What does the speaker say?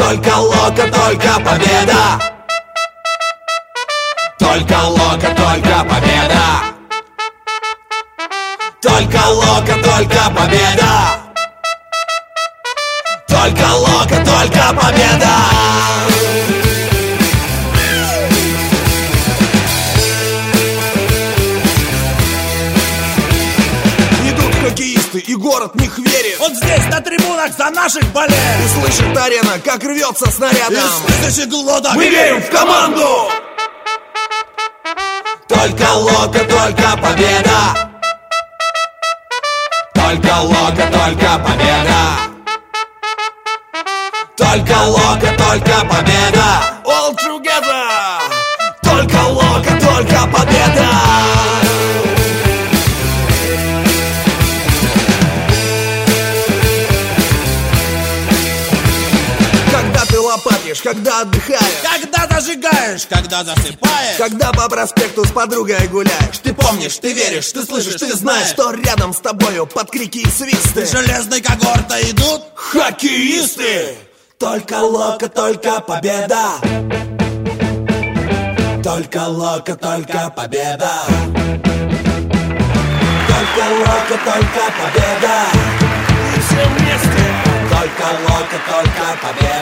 только Лока, только победа. Только Лока, только победа. Только Лока, только победа. Только Лока, только победа. Идут хоккеисты, и город в них верит. Вот здесь на трибунах за наших болеет. И слышит арена, как рвется снарядом. Из тысячи глоток мы верим в команду. Только Лока, только победа. Только Лока, только победа. Только Лока, только победа. All together. Только Лока, только победа. Когда ты лопатишь, когда отдыхаешь, когда зажигаешь, когда засыпаешь, когда по проспекту с подругой гуляешь. Ты помнишь, ты веришь, ты слышишь, ты знаешь, что рядом с тобою под крики и свисты железной когортой идут хоккеисты. Только Лока, только победа. Только Лока, только победа. Только Лока, только победа. И все вместе. Только Лока, только победа.